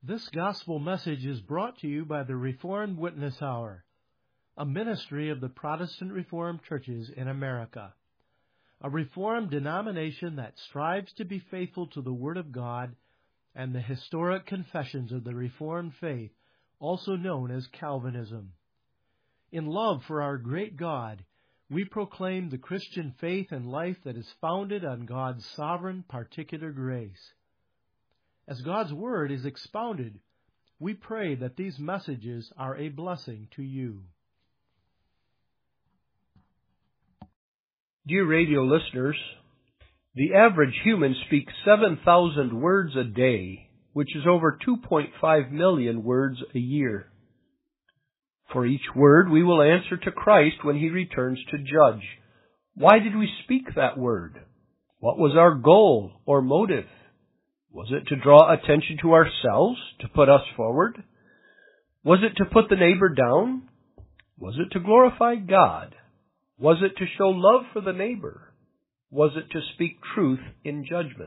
This gospel message is brought to you by the Reformed Witness Hour, a ministry of the Protestant Reformed churches in America, a Reformed denomination that strives to be faithful to the Word of God and the historic confessions of the Reformed faith, also known as Calvinism. In love for our great God, we proclaim the Christian faith and life that is founded on God's sovereign particular grace. As God's Word is expounded, we pray that these messages are a blessing to you. Dear radio listeners, the average human speaks 7,000 words a day, which is over 2.5 million words a year. For each word, we will answer to Christ when He returns to judge. Why did we speak that word? What was our goal or motive? Was it to draw attention to ourselves, to put us forward? Was it to put the neighbor down? Was it to glorify God? Was it to show love for the neighbor? Was it to speak truth in judgment?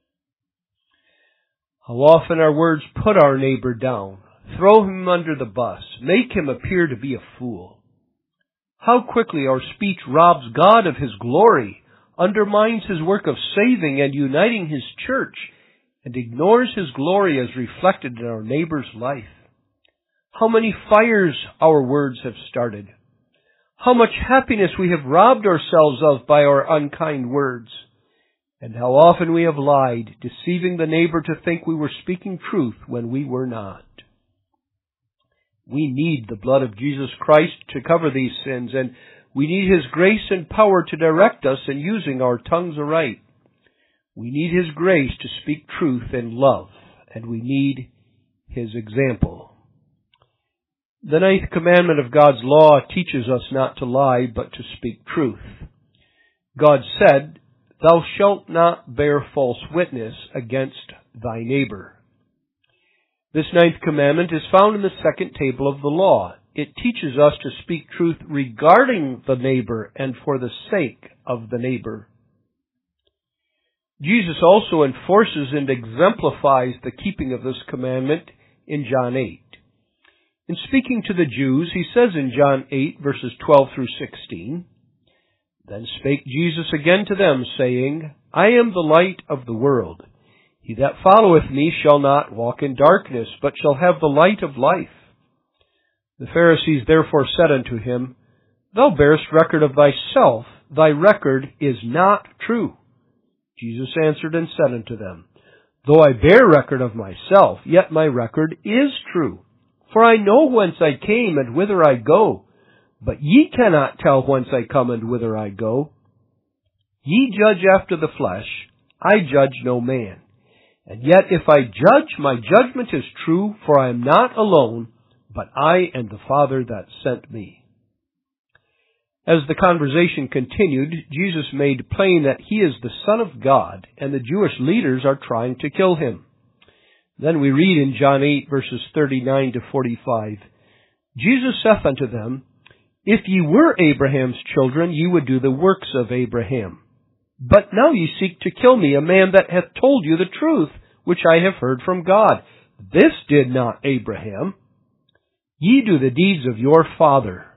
How often our words put our neighbor down, throw him under the bus, make him appear to be a fool. How quickly our speech robs God of His glory, undermines His work of saving and uniting His church, and ignores His glory as reflected in our neighbor's life. How many fires our words have started. How much happiness we have robbed ourselves of by our unkind words. And how often we have lied, deceiving the neighbor to think we were speaking truth when we were not. We need the blood of Jesus Christ to cover these sins, and we need His grace and power to direct us in using our tongues aright. We need His grace to speak truth in love, and we need His example. The 9th commandment of God's law teaches us not to lie, but to speak truth. God said, "Thou shalt not bear false witness against thy neighbor." This 9th commandment is found in the second table of the law. It teaches us to speak truth regarding the neighbor and for the sake of the neighbor. Jesus also enforces and exemplifies the keeping of this commandment in John 8. In speaking to the Jews, He says in John 8, verses 12 through 16, "Then spake Jesus again to them, saying, I am the light of the world. He that followeth me shall not walk in darkness, but shall have the light of life. The Pharisees therefore said unto Him, Thou bearest record of thyself, thy record is not true. Jesus answered and said unto them, Though I bear record of myself, yet my record is true. For I know whence I came and whither I go, but ye cannot tell whence I come and whither I go. Ye judge after the flesh, I judge no man. And yet if I judge, my judgment is true, for I am not alone, but I and the Father that sent me." As the conversation continued, Jesus made plain that He is the Son of God, and the Jewish leaders are trying to kill Him. Then we read in John 8, verses 39 to 45, "Jesus saith unto them, If ye were Abraham's children, ye would do the works of Abraham. But now ye seek to kill me, a man that hath told you the truth, which I have heard from God. This did not Abraham. Ye do the deeds of your father.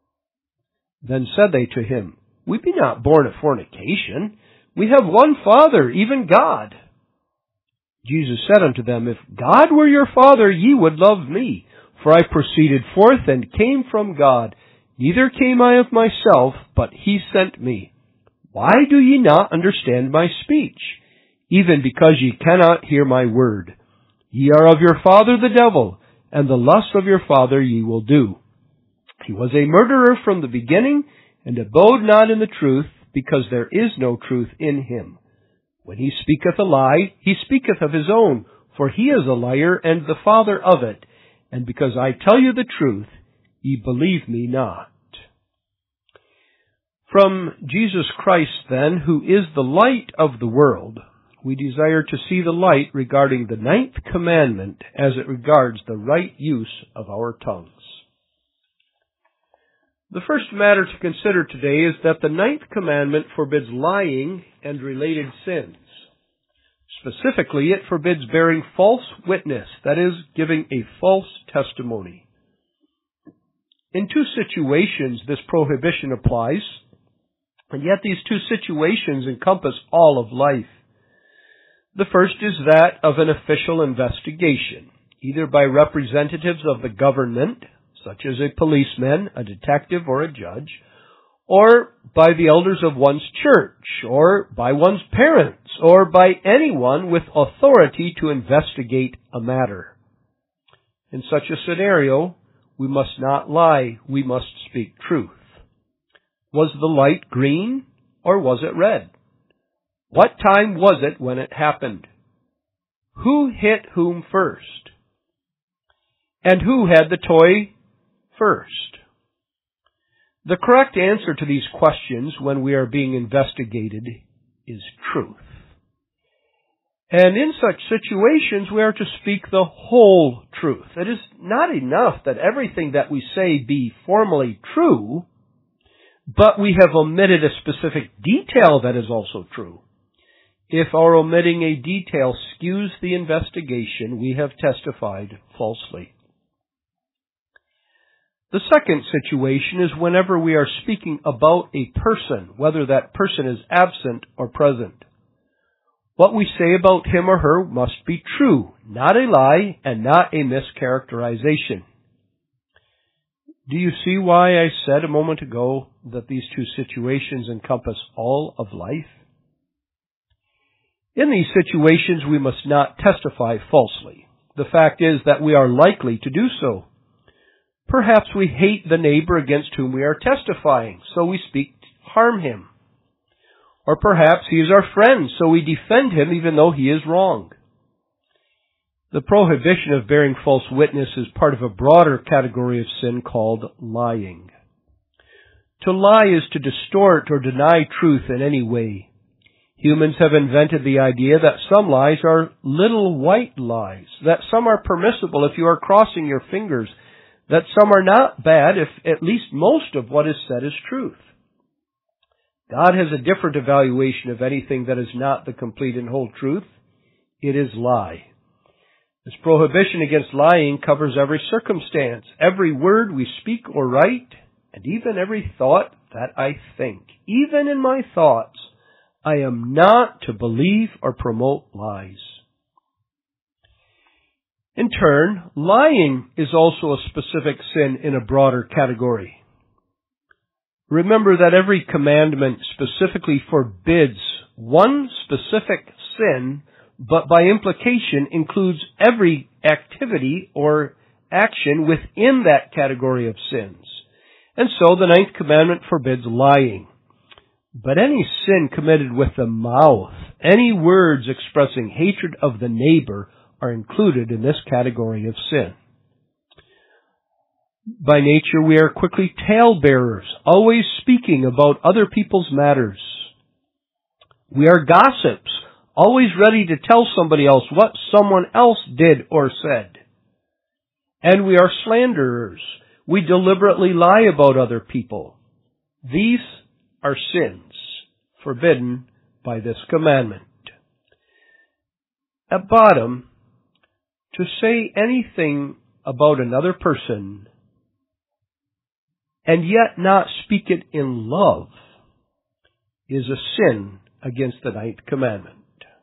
Then said they to Him, We be not born of fornication. We have one Father, even God. Jesus said unto them, If God were your Father, ye would love me, for I proceeded forth and came from God. Neither came I of myself, but He sent me. Why do ye not understand my speech? Even because ye cannot hear my word. Ye are of your father the devil, and the lust of your father ye will do. He was a murderer from the beginning, and abode not in the truth, because there is no truth in him. When he speaketh a lie, he speaketh of his own, for he is a liar and the father of it. And because I tell you the truth, ye believe me not." From Jesus Christ, then, who is the light of the world, we desire to see the light regarding the 9th commandment as it regards the right use of our tongues. The first matter to consider today is that the 9th commandment forbids lying and related sins. Specifically, it forbids bearing false witness, that is, giving a false testimony. In two situations, this prohibition applies, and yet these two situations encompass all of life. The first is that of an official investigation, either by representatives of the government, such as a policeman, a detective, or a judge, or by the elders of one's church, or by one's parents, or by anyone with authority to investigate a matter. In such a scenario, we must not lie, we must speak truth. Was the light green, or was it red? What time was it when it happened? Who hit whom first? And who had the toy first? The correct answer to these questions when we are being investigated is truth. And in such situations, we are to speak the whole truth. It is not enough that everything that we say be formally true, but we have omitted a specific detail that is also true. If our omitting a detail skews the investigation, we have testified falsely. The second situation is whenever we are speaking about a person, whether that person is absent or present. What we say about him or her must be true, not a lie and not a mischaracterization. Do you see why I said a moment ago that these two situations encompass all of life? In these situations, we must not testify falsely. The fact is that we are likely to do so. Perhaps we hate the neighbor against whom we are testifying, so we speak to harm him. Or perhaps he is our friend, so we defend him even though he is wrong. The prohibition of bearing false witness is part of a broader category of sin called lying. To lie is to distort or deny truth in any way. Humans have invented the idea that some lies are little white lies, that some are permissible if you are crossing your fingers, that some are not bad if at least most of what is said is truth. God has a different evaluation of anything that is not the complete and whole truth. It is lie. This prohibition against lying covers every circumstance, every word we speak or write, and even every thought that I think. Even in my thoughts, I am not to believe or promote lies. In turn, lying is also a specific sin in a broader category. Remember that every commandment specifically forbids one specific sin, but by implication includes every activity or action within that category of sins. And so the ninth commandment forbids lying. But any sin committed with the mouth, any words expressing hatred of the neighbor, are included in this category of sin. By nature, we are quickly talebearers, always speaking about other people's matters. We are gossips, always ready to tell somebody else what someone else did or said. And we are slanderers. We deliberately lie about other people. These are sins forbidden by this commandment. At bottom, to say anything about another person and yet not speak it in love is a sin against the ninth commandment.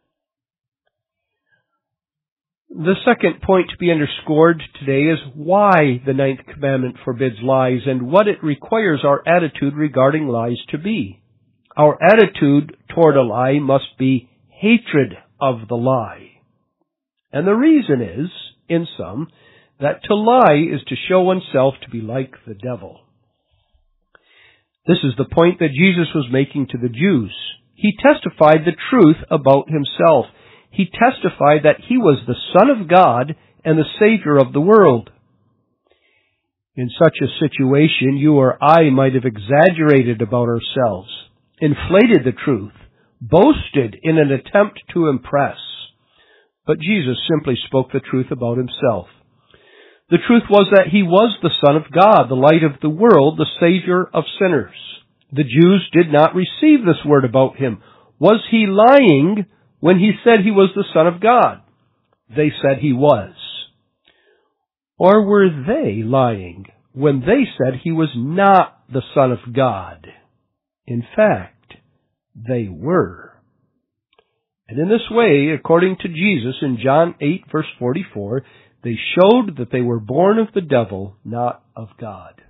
The second point to be underscored today is why the ninth commandment forbids lies and what it requires our attitude regarding lies to be. Our attitude toward a lie must be hatred of the lie. And the reason is, in sum, that to lie is to show oneself to be like the devil. This is the point that Jesus was making to the Jews. He testified the truth about himself. He testified that he was the Son of God and the Savior of the world. In such a situation, you or I might have exaggerated about ourselves, inflated the truth, boasted in an attempt to impress. But Jesus simply spoke the truth about himself. The truth was that he was the Son of God, the light of the world, the Savior of sinners. The Jews did not receive this word about him. Was he lying when he said he was the Son of God? They said he was. Or were they lying when they said he was not the Son of God? In fact, they were. And in this way, according to Jesus in John 8, verse 44, they showed that they were born of the devil, not of God.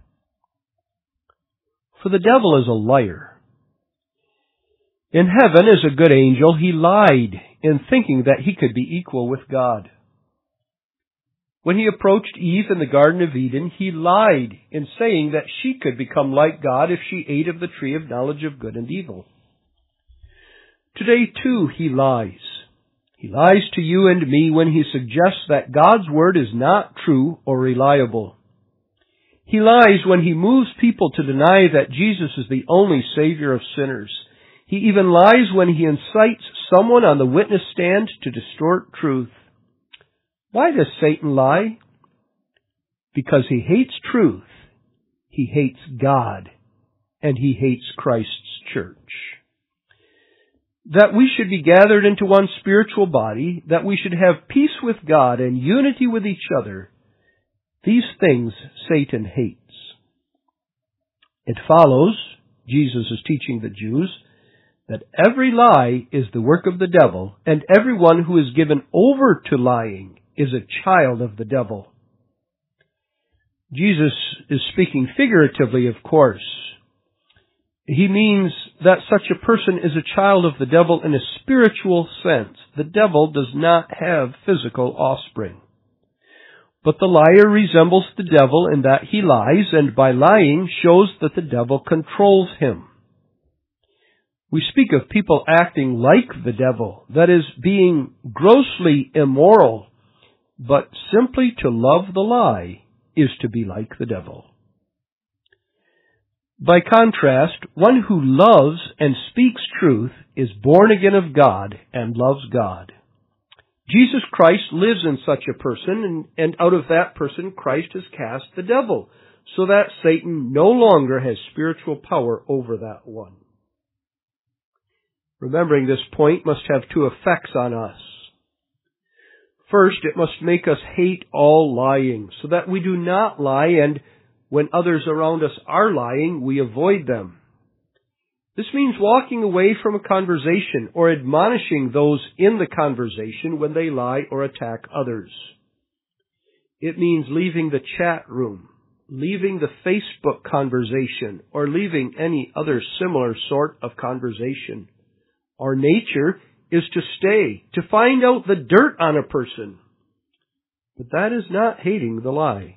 For the devil is a liar. In heaven, as a good angel, he lied in thinking that he could be equal with God. When he approached Eve in the Garden of Eden, he lied in saying that she could become like God if she ate of the tree of knowledge of good and evil. Today, too, he lies. He lies to you and me when he suggests that God's word is not true or reliable. He lies when he moves people to deny that Jesus is the only Savior of sinners. He even lies when he incites someone on the witness stand to distort truth. Why does Satan lie? Because he hates truth, he hates God, and he hates Christ's church. That we should be gathered into one spiritual body, that we should have peace with God and unity with each other, these things Satan hates. It follows, Jesus is teaching the Jews, that every lie is the work of the devil, and everyone who is given over to lying is a child of the devil. Jesus is speaking figuratively, of course. He means that such a person is a child of the devil in a spiritual sense. The devil does not have physical offspring. But the liar resembles the devil in that he lies, and by lying shows that the devil controls him. We speak of people acting like the devil, that is, being grossly immoral, but simply to love the lie is to be like the devil. By contrast, one who loves and speaks truth is born again of God and loves God. Jesus Christ lives in such a person, and out of that person Christ has cast the devil, so that Satan no longer has spiritual power over that one. Remembering this point must have two effects on us. First, it must make us hate all lying, so that we do not lie, and when others around us are lying, we avoid them. This means walking away from a conversation or admonishing those in the conversation when they lie or attack others. It means leaving the chat room, leaving the Facebook conversation, or leaving any other similar sort of conversation. Our nature is to stay, to find out the dirt on a person. But that is not hating the lie.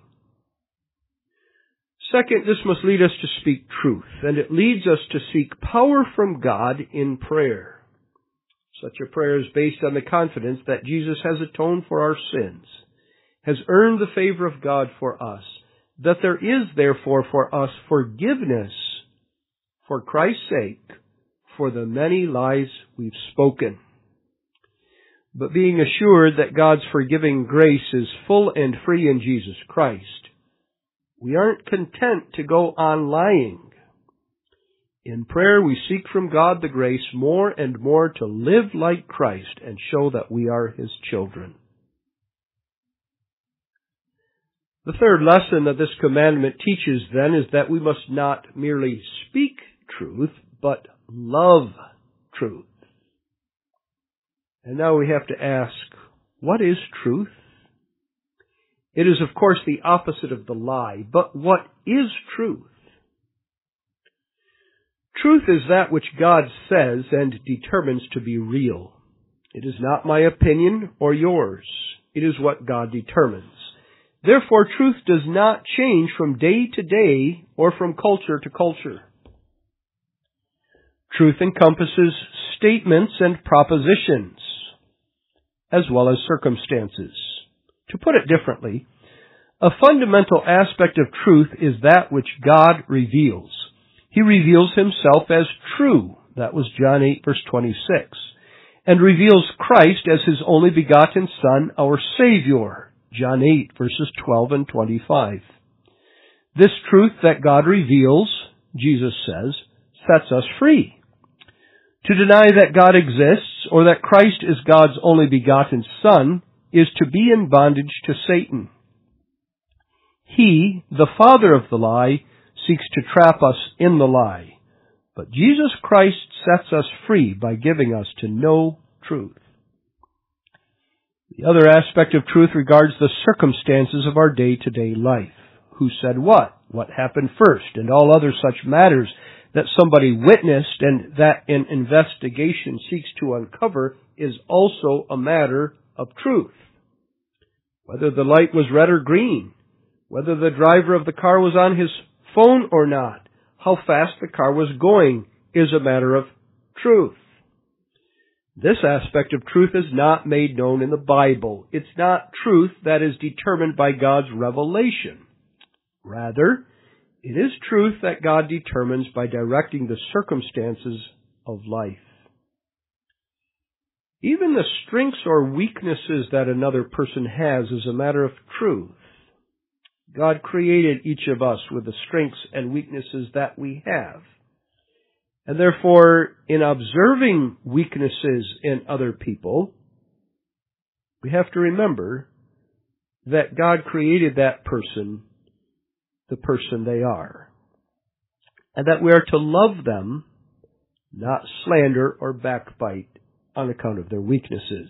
Second, this must lead us to speak truth, and it leads us to seek power from God in prayer. Such a prayer is based on the confidence that Jesus has atoned for our sins, has earned the favor of God for us, that there is therefore for us forgiveness for Christ's sake for the many lies we've spoken. But being assured that God's forgiving grace is full and free in Jesus Christ, we aren't content to go on lying. In prayer, we seek from God the grace more and more to live like Christ and show that we are His children. The third lesson that this commandment teaches then is that we must not merely speak truth, but love truth. And now we have to ask, what is truth? It is, of course, the opposite of the lie. But what is truth? Truth is that which God says and determines to be real. It is not my opinion or yours. It is what God determines. Therefore, truth does not change from day to day or from culture to culture. Truth encompasses statements and propositions, as well as circumstances. To put it differently, a fundamental aspect of truth is that which God reveals. He reveals Himself as true. That was John 8, verse 26. And reveals Christ as His only begotten Son, our Savior. John 8, verses 12 and 25. This truth that God reveals, Jesus says, sets us free. To deny that God exists or that Christ is God's only begotten Son is to be in bondage to Satan. He, the father of the lie, seeks to trap us in the lie. But Jesus Christ sets us free by giving us to know truth. The other aspect of truth regards the circumstances of our day-to-day life. Who said what? What happened first? And all other such matters that somebody witnessed and that an investigation seeks to uncover is also a matter of truth. Whether the light was red or green, whether the driver of the car was on his phone or not, how fast the car was going is a matter of truth. This aspect of truth is not made known in the Bible. It's not truth that is determined by God's revelation. Rather, it is truth that God determines by directing the circumstances of life. Even the strengths or weaknesses that another person has is a matter of truth. God created each of us with the strengths and weaknesses that we have. And therefore, in observing weaknesses in other people, we have to remember that God created that person, the person they are. And that we are to love them, not slander or backbite on account of their weaknesses.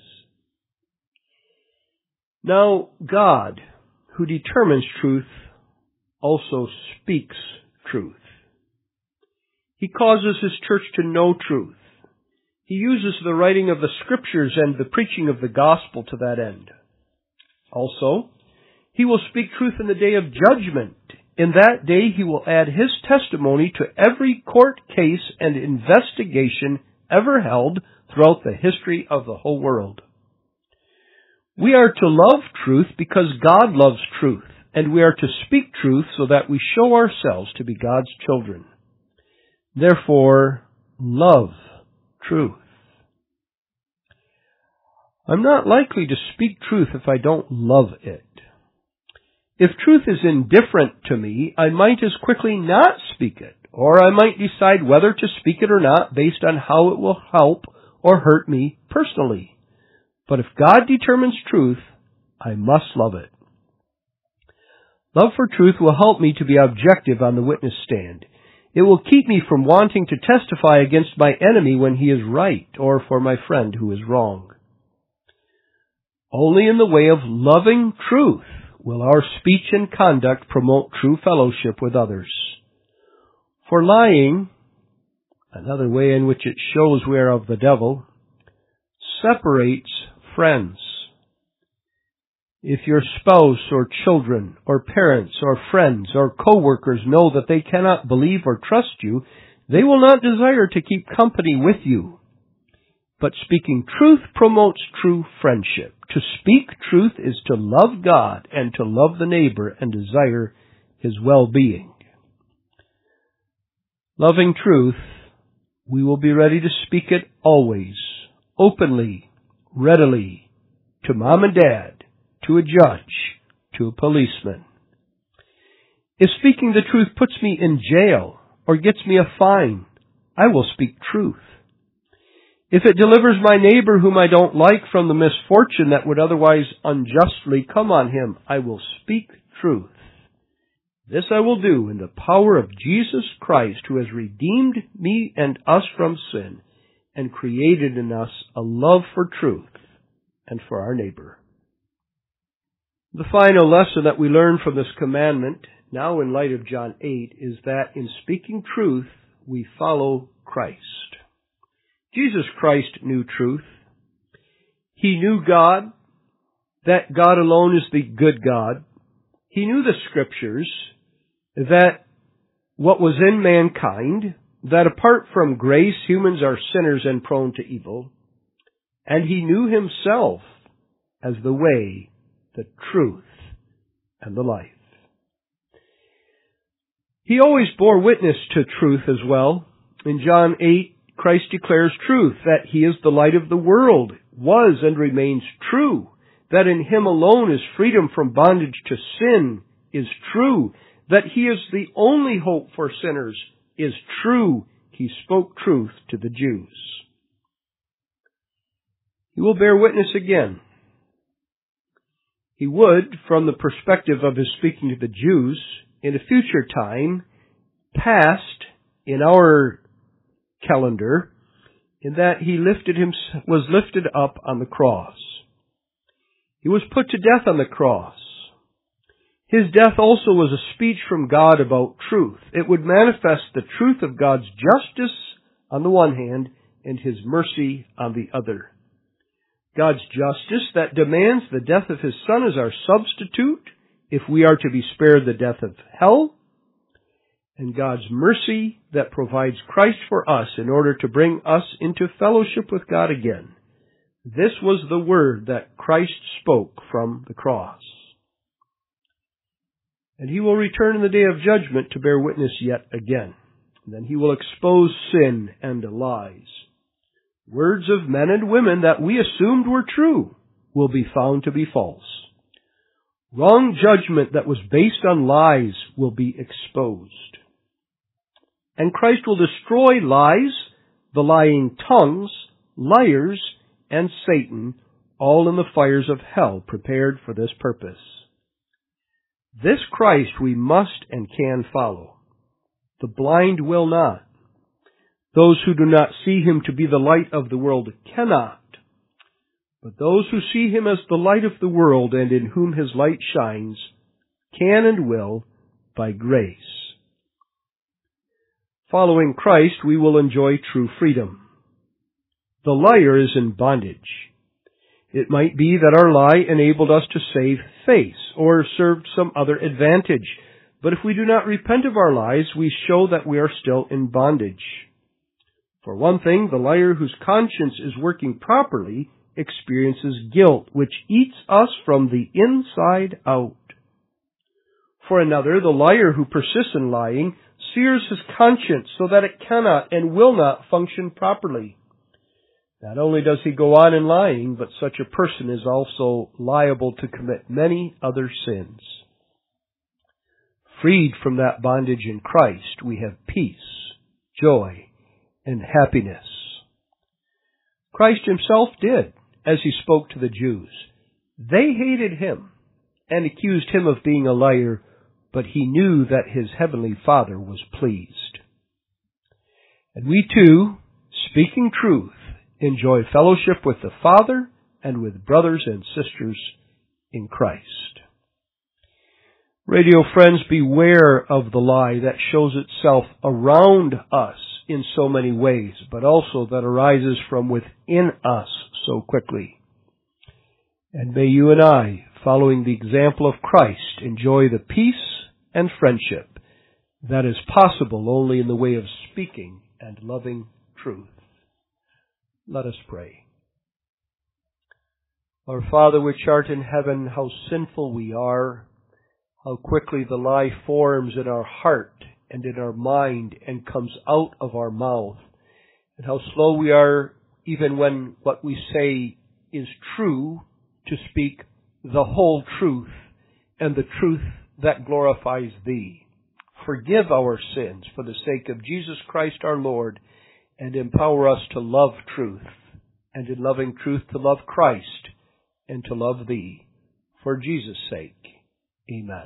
Now, God, who determines truth, also speaks truth. He causes His church to know truth. He uses the writing of the Scriptures and the preaching of the gospel to that end. Also, He will speak truth in the day of judgment. In that day He will add His testimony to every court case and investigation ever held throughout the history of the whole world. We are to love truth because God loves truth, and we are to speak truth so that we show ourselves to be God's children. Therefore, love truth. I'm not likely to speak truth if I don't love it. If truth is indifferent to me, I might as quickly not speak it, or I might decide whether to speak it or not based on how it will help or hurt me personally. But if God determines truth, I must love it. Love for truth will help me to be objective on the witness stand. It will keep me from wanting to testify against my enemy when he is right, or for my friend who is wrong. Only in the way of loving truth will our speech and conduct promote true fellowship with others. For lying, another way in which it shows we are of the devil, separates friends. If your spouse or children or parents or friends or co-workers know that they cannot believe or trust you, they will not desire to keep company with you. But speaking truth promotes true friendship. To speak truth is to love God and to love the neighbor and desire his well-being. Loving truth, we will be ready to speak it always, openly, readily, to mom and dad, to a judge, to a policeman. If speaking the truth puts me in jail or gets me a fine, I will speak truth. If it delivers my neighbor whom I don't like from the misfortune that would otherwise unjustly come on him, I will speak truth. This I will do in the power of Jesus Christ, who has redeemed me and us from sin and created in us a love for truth and for our neighbor. The final lesson that we learn from this commandment, now in light of John 8, is that in speaking truth, we follow Christ. Jesus Christ knew truth. He knew God, that God alone is the good God. He knew the Scriptures, that what was in mankind, that apart from grace, humans are sinners and prone to evil. And He knew Himself as the way, the truth, and the life. He always bore witness to truth as well. In John 8, Christ declares truth, that He is the light of the world, was and remains true, that in Him alone is freedom from bondage to sin, is true, that He is the only hope for sinners, is true. He spoke truth to the Jews. He will bear witness again. He would, from the perspective of his speaking to the Jews, in a future time, past in our calendar, in that he was lifted up on the cross. He was put to death on the cross. His death also was a speech from God about truth. It would manifest the truth of God's justice on the one hand and His mercy on the other. God's justice that demands the death of His Son as our substitute if we are to be spared the death of hell, and God's mercy that provides Christ for us in order to bring us into fellowship with God again. This was the word that Christ spoke from the cross. And He will return in the day of judgment to bear witness yet again. And then He will expose sin and lies. Words of men and women that we assumed were true will be found to be false. Wrong judgment that was based on lies will be exposed. And Christ will destroy lies, the lying tongues, liars, and Satan, all in the fires of hell prepared for this purpose. This Christ we must and can follow. The blind will not. Those who do not see Him to be the light of the world cannot. But those who see Him as the light of the world and in whom His light shines can and will by grace. Following Christ, we will enjoy true freedom. The liar is in bondage. It might be that our lie enabled us to save face or served some other advantage. But if we do not repent of our lies, we show that we are still in bondage. For one thing, the liar whose conscience is working properly experiences guilt, which eats us from the inside out. For another, the liar who persists in lying sears his conscience so that it cannot and will not function properly. Not only does he go on in lying, but such a person is also liable to commit many other sins. Freed from that bondage in Christ, we have peace, joy, and happiness. Christ Himself did, as He spoke to the Jews. They hated Him and accused Him of being a liar, but He knew that His heavenly Father was pleased. And we too, speaking truth, enjoy fellowship with the Father and with brothers and sisters in Christ. Radio friends, beware of the lie that shows itself around us in so many ways, but also that arises from within us so quickly. And may you and I, following the example of Christ, enjoy the peace and friendship that is possible only in the way of speaking and loving truth. Let us pray. Our Father which art in heaven, how sinful we are, how quickly the lie forms in our heart and in our mind and comes out of our mouth, and how slow we are, even when what we say is true, to speak the whole truth and the truth that glorifies Thee. Forgive our sins for the sake of Jesus Christ our Lord, and empower us to love truth, and in loving truth to love Christ, and to love Thee. For Jesus' sake, amen.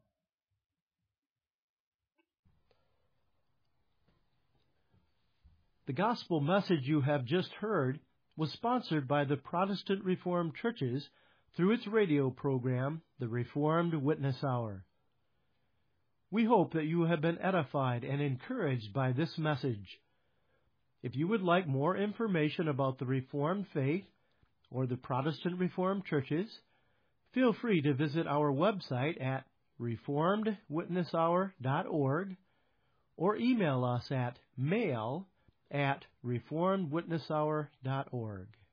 The gospel message you have just heard was sponsored by the Protestant Reformed Churches through its radio program, The Reformed Witness Hour. We hope that you have been edified and encouraged by this message. If you would like more information about the Reformed faith or the Protestant Reformed Churches, feel free to visit our website at reformedwitnesshour.org or email us at mail@reformedwitnesshour.org.